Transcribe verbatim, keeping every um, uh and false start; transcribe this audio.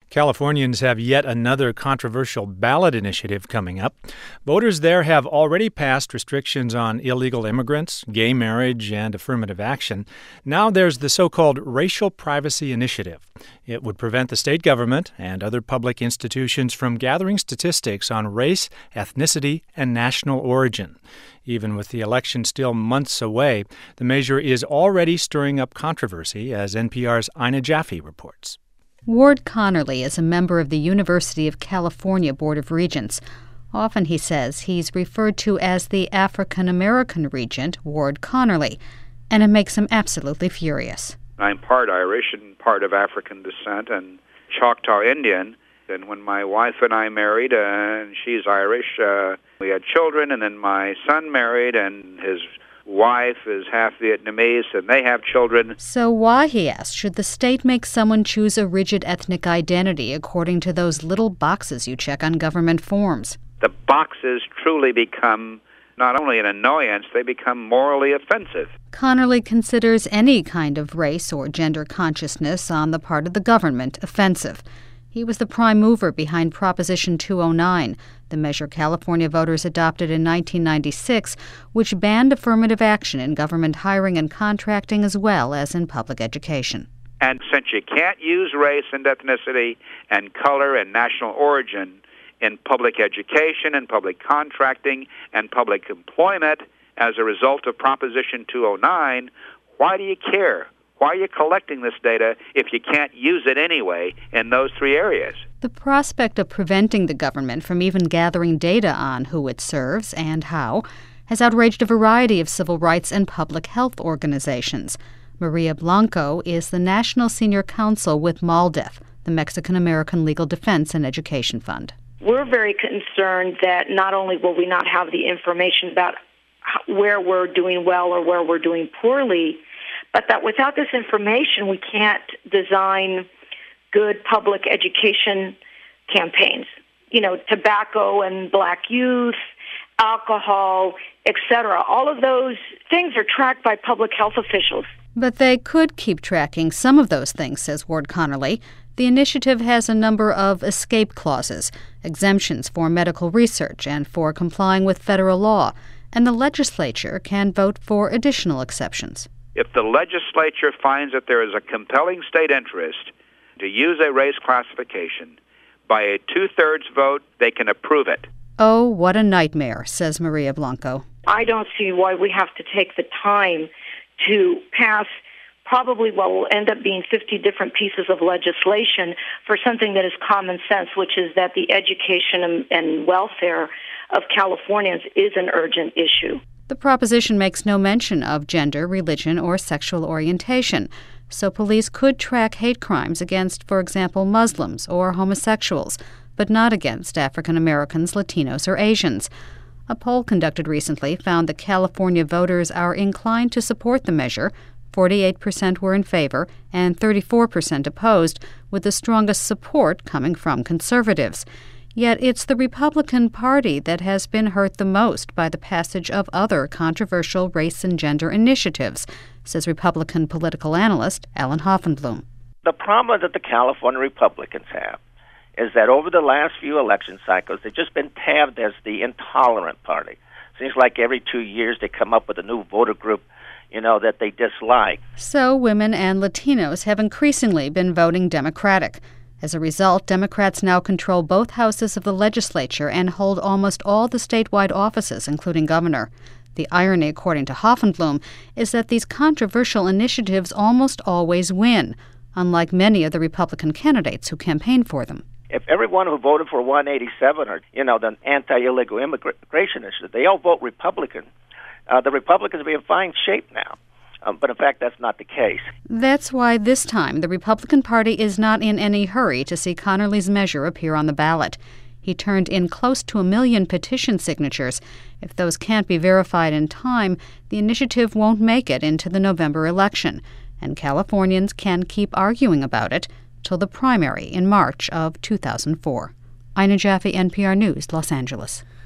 Californians have yet another controversial ballot initiative coming up. Voters there have already passed restrictions on illegal immigrants, gay marriage, and affirmative action. Now there's the so-called Racial Privacy Initiative. It would prevent the state government and other public institutions from gathering statistics on race, ethnicity, and national origin. Even with the election still months away, the measure is already stirring up controversy, as N P R's Ina Jaffe reports. Ward Connerly is a member of the University of California Board of Regents. Often, he says, he's referred to as the African-American regent, Ward Connerly, and it makes him absolutely furious. I'm part Irish and part of African descent and Choctaw Indian. And when my wife and I married, uh, and she's Irish, uh, we had children, and then my son married, and his wife is half Vietnamese, and they have children. So why, he asked, should the state make someone choose a rigid ethnic identity according to those little boxes you check on government forms? The boxes truly become not only an annoyance, they become morally offensive. Connerly considers any kind of race or gender consciousness on the part of the government offensive. He was the prime mover behind Proposition two oh nine, the measure California voters adopted in nineteen ninety-six, which banned affirmative action in government hiring and contracting as well as in public education. And since you can't use race and ethnicity and color and national origin in public education and public contracting and public employment as a result of Proposition two oh nine, why do you care? Why are you collecting this data if you can't use it anyway in those three areas? The prospect of preventing the government from even gathering data on who it serves and how has outraged a variety of civil rights and public health organizations. Maria Blanco is the National Senior Counsel with MALDEF, the Mexican-American Legal Defense and Education Fund. We're very concerned that not only will we not have the information about where we're doing well or where we're doing poorly, but that without this information, we can't design good public education campaigns. You know, tobacco and black youth, alcohol, et cetera. All of those things are tracked by public health officials. But they could keep tracking some of those things, says Ward Connerly. The initiative has a number of escape clauses, exemptions for medical research and for complying with federal law, and the legislature can vote for additional exceptions. If the legislature finds that there is a compelling state interest to use a race classification, by a two-thirds vote, they can approve it. Oh, what a nightmare, says Maria Blanco. I don't see why we have to take the time to pass probably what will end up being fifty different pieces of legislation for something that is common sense, which is that the education and, and welfare of Californians is an urgent issue. The proposition makes no mention of gender, religion, or sexual orientation, so police could track hate crimes against, for example, Muslims or homosexuals, but not against African Americans, Latinos, or Asians. A poll conducted recently found that California voters are inclined to support the measure. forty-eight percent were in favor and thirty-four percent opposed, with the strongest support coming from conservatives. Yet it's the Republican Party that has been hurt the most by the passage of other controversial race and gender initiatives, says Republican political analyst Alan Hoffenblum. The problem that the California Republicans have is that over the last few election cycles, they've just been tabbed as the intolerant party. Seems like every two years they come up with a new voter group, you know, that they dislike. So women and Latinos have increasingly been voting Democratic. As a result, Democrats now control both houses of the legislature and hold almost all the statewide offices, including governor. The irony, according to Hoffenblum, is that these controversial initiatives almost always win, unlike many of the Republican candidates who campaign for them. If everyone who voted for one eighty-seven or, you know, the anti-illegal immigration initiative, they all vote Republican, uh, the Republicans are in fine shape now. Um, but in fact, that's not the case. That's why this time the Republican Party is not in any hurry to see Connerly's measure appear on the ballot. He turned in close to a million petition signatures. If those can't be verified in time, the initiative won't make it into the November election, and Californians can keep arguing about it till the primary in March of two thousand four. Ina Jaffe, N P R News, Los Angeles.